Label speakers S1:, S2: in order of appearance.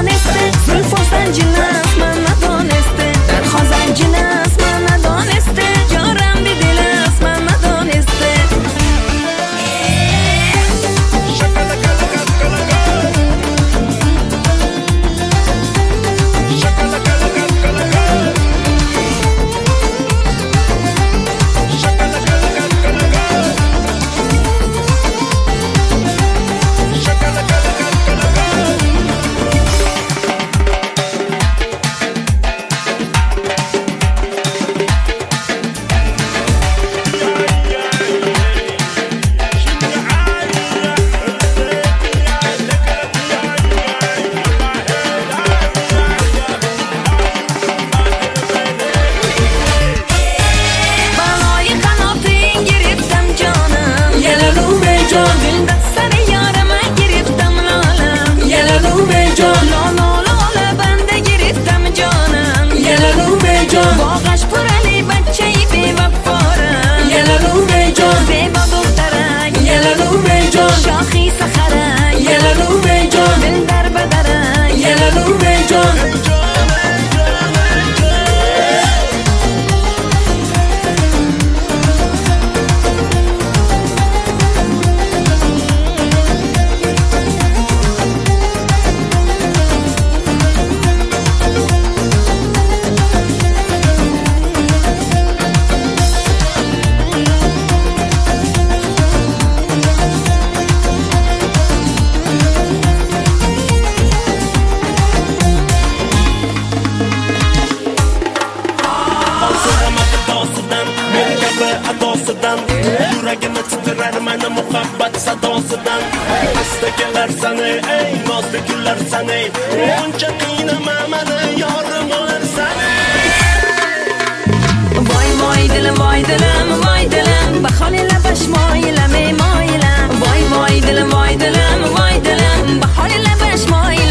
S1: ندانسته زلف و زنجین است من ندانسته در خواه زنجین است من ندانسته یارم بی دل است من ندانسته باغش پر علی بچه ای بی وفارم
S2: یلالومه جان
S1: زیبا دخترک
S2: یلالومه جان
S1: شاخی سخرک
S2: یلالومه جان
S1: دل در بدرک
S2: یلالومه جان
S3: yuragimni titrar mana muhabbat sadosidan asta kelar sani ey nozli kunlar sani buncha qiynama mani yorim bo'larsan
S1: voy dilim baholi labash moyilam ey moyilam voy dilim baholi labash moyilam